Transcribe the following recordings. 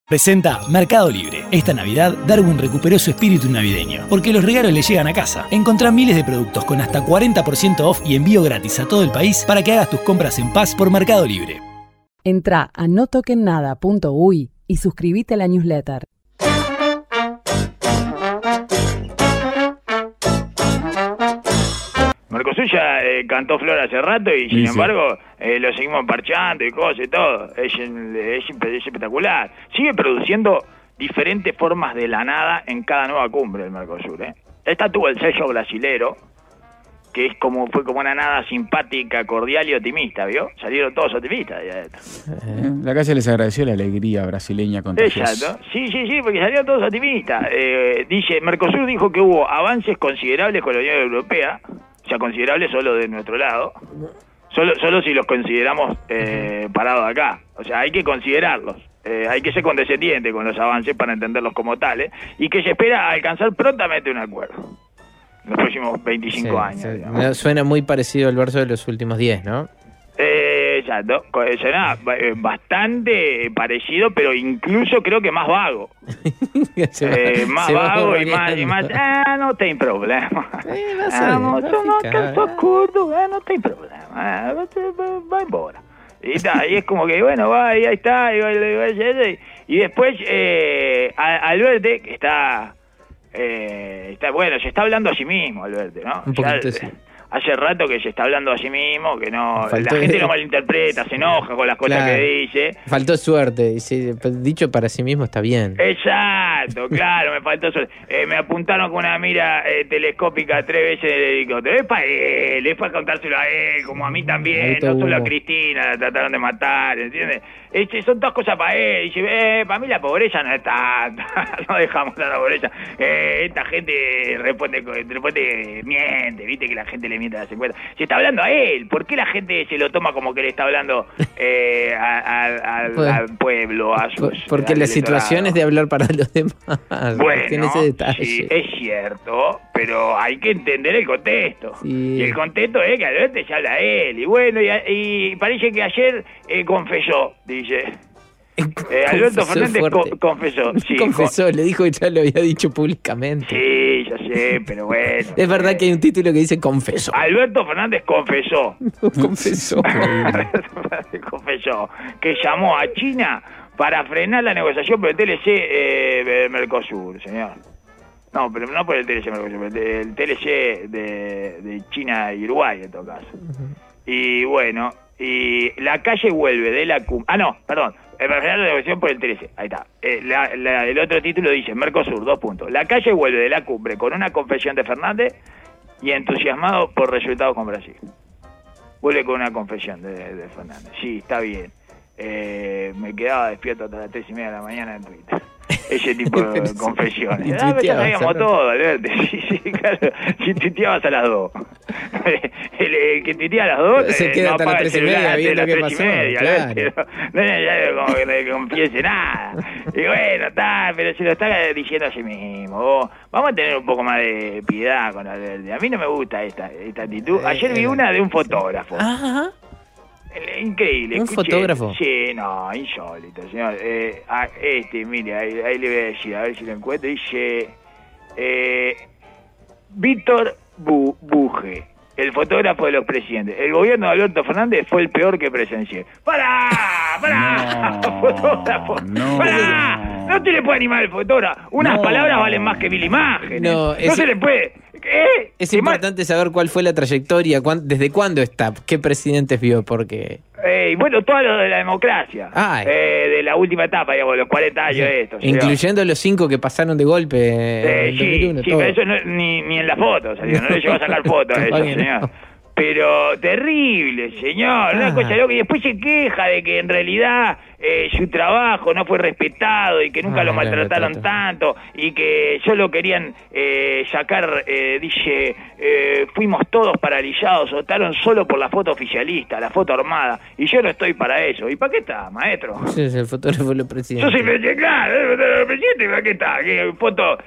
Presenta Mercado Libre. Esta Navidad, Darwin recuperó su espíritu navideño, porque los regalos le llegan a casa. Encontrá miles de productos con hasta 40% off y envío gratis a todo el país para que hagas tus compras en paz por Mercado Libre. Entrá a notokennada.uy y suscríbete a la newsletter. Mercosur ya cantó Flor hace rato y sin embargo lo seguimos parchando y cosas y todo. Es espectacular. Sigue produciendo diferentes formas de la nada en cada nueva cumbre del Mercosur. Esta tuvo el sello brasilero, que es fue como una nada simpática, cordial y optimista, ¿vio? Salieron todos optimistas. La calle les agradeció la alegría brasileña contagiosa. Exacto. Sí, porque salieron todos optimistas. Mercosur dijo que hubo avances considerables con la Unión Europea. O sea, considerable solo de nuestro lado, solo si los consideramos parados acá. O sea, hay que considerarlos, hay que ser condescendiente con los avances para entenderlos como tales, y que se espera alcanzar prontamente un acuerdo en los próximos 25 años. Sí. Suena muy parecido al verso de los últimos 10, ¿no? Exacto, suena bastante parecido, pero incluso creo que más vago. Más vago y más no tem problema. Somos casos cortos, no tem problema. Va embora. Y es como que, bueno, va, y ahí está, y después Alberti, que está bueno, se está hablando a sí mismo, Alberti, ¿no? Un poquito, sí. Hace rato que se está hablando a sí mismo, que no, la gente lo malinterpreta, se enoja con las cosas que dice. Faltó suerte, dicho para sí mismo está bien. Exacto, claro, me faltó suerte. Me apuntaron con una mira telescópica 3 veces en el helicóptero. Es para él, es para contárselo a él, como a mí también, no solo a Cristina, la trataron de matar, ¿entiendes? Son todas cosas para él. Dice, para mí la pobreza no es tanta, no dejamos la pobreza. Esta gente responde, miente, viste que la gente le miente a las encuestas. Se está hablando a él. ¿Por qué la gente se lo toma como que le está hablando al pueblo? Porque la situación es de hablar para los demás. Bueno, tiene ese detalle. Sí, es cierto, pero hay que entender el contexto. Sí. Y el contexto es que Alberti se habla a él. Y bueno, y parece que ayer confesó, dice. Alberto Fernández confesó. Sí, confesó, le dijo que ya lo había dicho públicamente. Sí, ya sé, pero bueno. Es verdad que hay un título que dice confesó. Alberto Fernández confesó. Confesó. Confesó que llamó a China para frenar la negociación por el TLC Mercosur, señor. No, pero no por el TLC Mercosur, el TLC de China y Uruguay, en todo caso. Y bueno, y la calle vuelve de la cumbre. Perdón. Para frenar la negociación por el TLC. Ahí está. El otro título dice Mercosur, 2 puntos. La calle vuelve de la cumbre con una confesión de Fernández y entusiasmado por resultados con Brasil. Vuelve con una confesión de Fernández. Sí, está bien. Me quedaba despierto hasta las 3:30 de la mañana en Twitter. Ese tipo de confesiones. Ya sabíamos todo, Alberti. Sí, claro. Si tuiteabas a las 2. El que tuitea a las 2 se queda hasta las 3:30 viendo qué pasó. No como que no le confiese nada. Y bueno, está, pero se lo está diciendo a sí mismo. Vamos a tener un poco más de piedad con Alberti. A mí no me gusta esta actitud. Ayer vi una de un fotógrafo. Ajá. Increíble. ¿Un fotógrafo? Sí, no, insólito, señor. Mire, ahí le voy a decir, a ver si lo encuentro. Dice Víctor Buje, el fotógrafo de los presidentes. El gobierno de Alberto Fernández fue el peor que presencié. ¡Pará! No, fotógrafo. No. ¡Pará! No te le puede animar el fotógrafo. Unas palabras valen más que 1000 imágenes. No se le puede. ¿Qué? Es importante saber cuál fue la trayectoria, desde cuándo está, qué presidentes vio, porque... bueno, todo lo de la democracia, de la última etapa, digamos, los 40 años de esto. Incluyendo los 5 que pasaron de golpe. Sí, pero eso ni en la foto salió, no le llegó a sacar fotos a eso, señor. No. Pero terrible, señor, una cosa loca. Y después se queja de que en realidad su trabajo no fue respetado y que nunca lo maltrataron tanto y que solo querían sacar, dice, fuimos todos paralizados, votaron solo por la foto oficialista, la foto armada, y yo no estoy para eso. ¿Y para qué está, maestro? Sí, es el fotógrafo de los presidentes. Yo soy claro, el fotógrafo de los presidentes, ¿para qué está? Fotos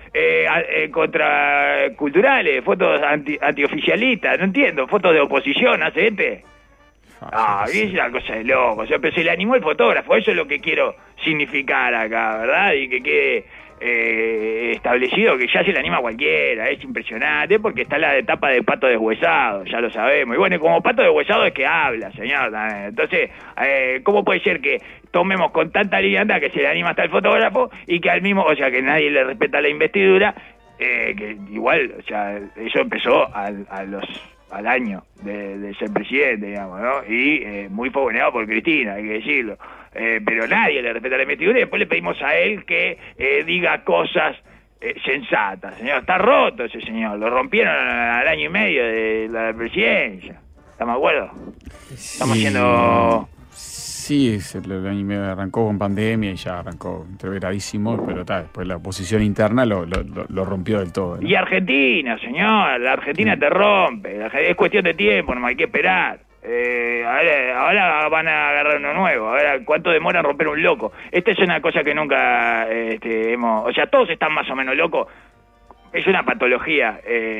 contraculturales, fotos antioficialistas, no entiendo, fotos de oposición, ¿hace este? Es una cosa de loco. O sea, pero se le animó el fotógrafo. Eso es lo que quiero significar acá, ¿verdad? Y que quede establecido que ya se le anima a cualquiera. Es impresionante porque está la etapa de Pato Deshuesado, ya lo sabemos. Y bueno, como Pato Deshuesado es que habla, señor. Entonces, ¿cómo puede ser que tomemos con tanta liviandad que se le anima hasta el fotógrafo y que al mismo, o sea, que nadie le respeta la investidura? Que igual, o sea, eso empezó al año de ser presidente, digamos, ¿no? Y muy fogoneado por Cristina, hay que decirlo. Pero nadie le respeta la investidura y después le pedimos a él que diga cosas sensatas. Señor, está roto ese señor, lo rompieron al año y medio de la presidencia. ¿Estamos de acuerdo? Estamos haciendo... Sí, el año y medio arrancó con pandemia y ya arrancó entreveradísimo, pero después la oposición interna lo rompió del todo, ¿no? Y Argentina, señor, la Argentina te rompe, es cuestión de tiempo, no hay que esperar. Ahora van a agarrar uno nuevo, ahora cuánto demora en romper un loco. Esta es una cosa que nunca hemos... O sea, todos están más o menos locos, es una patología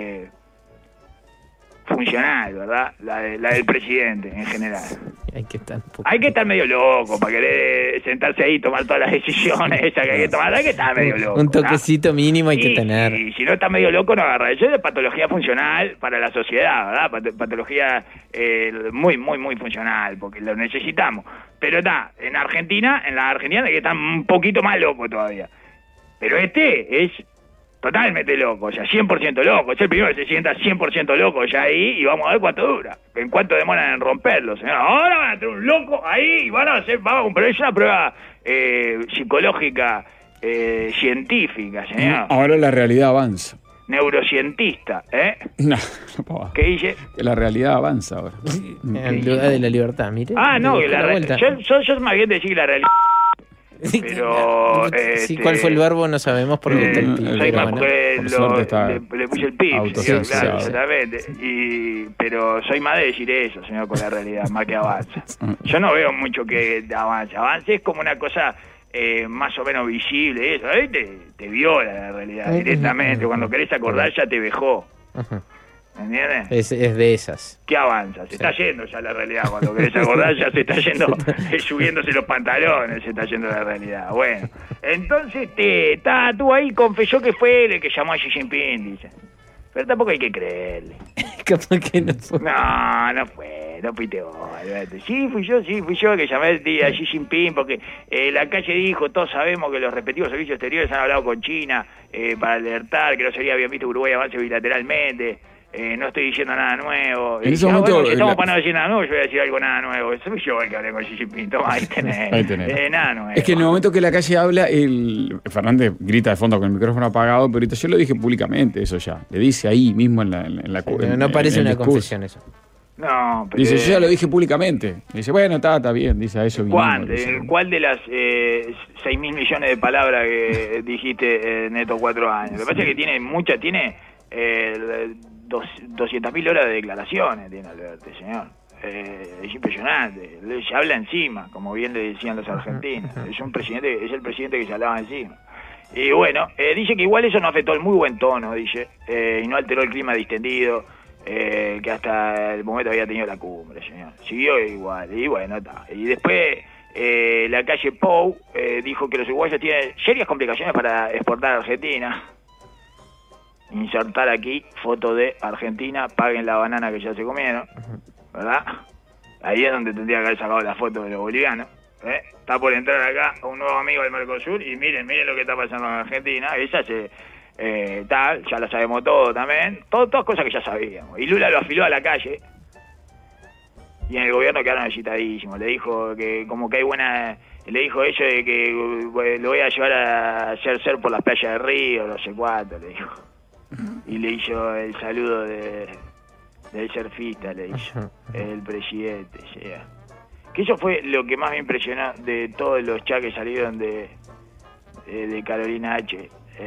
funcional, ¿verdad? La del presidente en general. Hay que estar medio loco para querer sentarse ahí y tomar todas las decisiones esas que hay que tomar. Hay que estar medio loco. Un toquecito mínimo hay que tener. Y si no está medio loco, no agarra. Eso es de patología funcional para la sociedad, ¿verdad? Patología muy, muy, muy funcional, porque lo necesitamos. Pero está, en la Argentina hay que estar un poquito más loco todavía. Pero es totalmente loco, o sea, 100% loco. Es el primero que se sienta 100% loco ya ahí y vamos a ver cuánto dura, en cuánto demoran en romperlo, señor. Ahora van a tener un loco ahí y pero es una prueba psicológica, científica, señor. Ahora la realidad avanza. Neurocientista, No, ¿qué dice? Que la realidad avanza ahora. En lugar de la libertad, mire. No, que la vuelta. Yo más bien decir que la realidad... Pero ¿cuál fue el verbo? No sabemos porque está el pip. Le puse el pip, claro, exactamente. Pero soy más de decir eso, señor, con la realidad, más que avanza. Yo no veo mucho que avance. Avance es como una cosa más o menos visible, eso. Ahí te viola la realidad directamente. Cuando querés acordar ya te dejó. ¿Entiendes? Es de esas. ¿Qué avanza? Se está yendo ya la realidad. Cuando querés acordar ya se está yendo, subiéndose los pantalones, se está yendo la realidad. Bueno, entonces tú ahí confesó que fue él el que llamó a Xi Jinping, dice. Pero tampoco hay que creerle. Capaz que no fue. No fue, no fuiste vos, Alberto. Sí, fui yo que llamé a Xi Jinping porque la calle dijo, todos sabemos que los respectivos servicios exteriores han hablado con China para alertar que no sería bien visto que Uruguay avance bilateralmente. No estoy diciendo nada nuevo. En ese momento, si estamos para no decir nada nuevo, yo voy a decir algo nada nuevo. Soy yo el que hablé con Xi Jinping. Toma, ahí tenés. Nada nuevo. Es que en el momento que la calle habla, Fernández grita de fondo con el micrófono apagado, pero ahorita yo lo dije públicamente, eso ya. Le dice ahí mismo en la no parece una confesión eso. No, pero... Dice, yo ya lo dije públicamente. Dice, bueno, está bien. Dice, a eso ¿Cuál de las 6.000 millones de palabras que dijiste en estos 4 años? Lo que pasa es que tiene 200.000 horas de declaraciones tiene Alberto, señor. Es impresionante. Se habla encima, como bien le decían los argentinos. Es el presidente que se hablaba encima. Y bueno, dice que igual eso no afectó el muy buen tono, dice, y no alteró el clima distendido que hasta el momento había tenido la cumbre, señor. Siguió igual, y bueno, está. Y después la calle Pou dijo que los uruguayos tienen serias complicaciones para exportar a Argentina. Insertar aquí foto de Argentina, paguen la banana que ya se comieron, ¿verdad? Ahí es donde tendría que haber sacado la foto de los bolivianos. Está por entrar acá un nuevo amigo del Mercosur y miren lo que está pasando en Argentina. Esa ya la sabemos todo también. Todas cosas que ya sabíamos. Y Lula lo afiló a la calle y en el gobierno quedaron excitadísimos. Le dijo que como que hay buena... Le dijo eso de que lo voy a llevar a hacer surf por las playas de Río, no sé cuánto, le dijo. Y le hizo el saludo del surfista, le hizo el presidente. Yeah. Que eso fue lo que más me impresionó de todos los chats que salieron de Carolina H.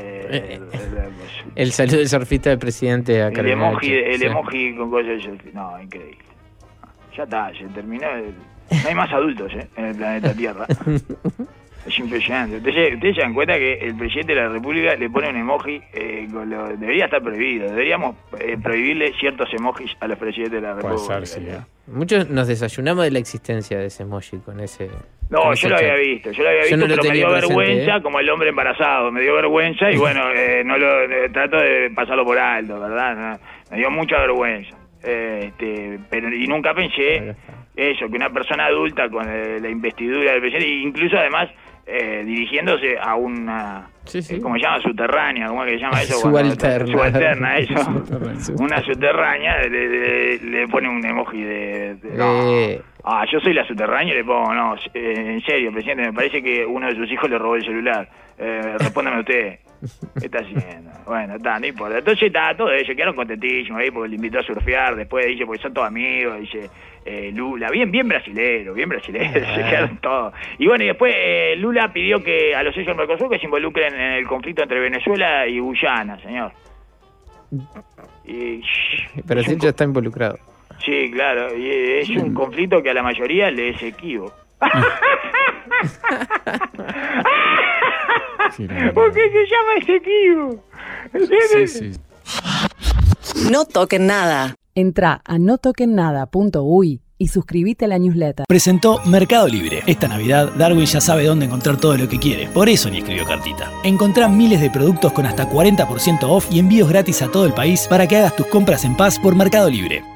El saludo del surfista del presidente a Carolina H. El emoji con cosas de surfista. No, increíble. Ya está, se terminó. No hay más adultos en el planeta Tierra. Es impresionante. Ustedes se dan cuenta que el presidente de la República le pone un emoji, debería estar prohibido. Deberíamos prohibirle ciertos emojis a los presidentes de la República. Puede ser, sí. Muchos nos desayunamos de la existencia de ese emoji con ese... No, yo lo había visto, Yo pero no lo me tenía dio presente, vergüenza, como el hombre embarazado, me dio vergüenza y bueno, trato de pasarlo por alto, ¿verdad? No, me dio mucha vergüenza. Pero y nunca pensé eso, que una persona adulta con la investidura del presidente, incluso además dirigiéndose a una, ¿cómo se llama? Subterránea, ¿cómo es que se llama eso? Subalterna, eso. Una subterránea, le pone un emoji yo soy la subterránea y le pongo, no, en serio, presidente, me parece que uno de sus hijos le robó el celular. Respóndame usted. ¿Qué está haciendo? Bueno, no importa. Entonces todo ellos quedaron contentísimos ahí porque le invitó a surfear. Después dice, porque son todos amigos, dice Lula, bien brasilero, se quedaron todos. Y bueno, y después Lula pidió que a los socios del Mercosur que se involucren en el conflicto entre Venezuela y Guyana, señor. Brasil ya está involucrado. Sí, claro, y es un conflicto que a la mayoría le es equívoco. ¿Por qué se llama Esequibo? Sí. No toquen nada. Entrá a notoquennada.uy y suscríbete a la newsletter. Presentó Mercado Libre. Esta Navidad, Darwin ya sabe dónde encontrar todo lo que quiere. Por eso ni escribió cartita. Encontrá miles de productos con hasta 40% off y envíos gratis a todo el país para que hagas tus compras en paz por Mercado Libre.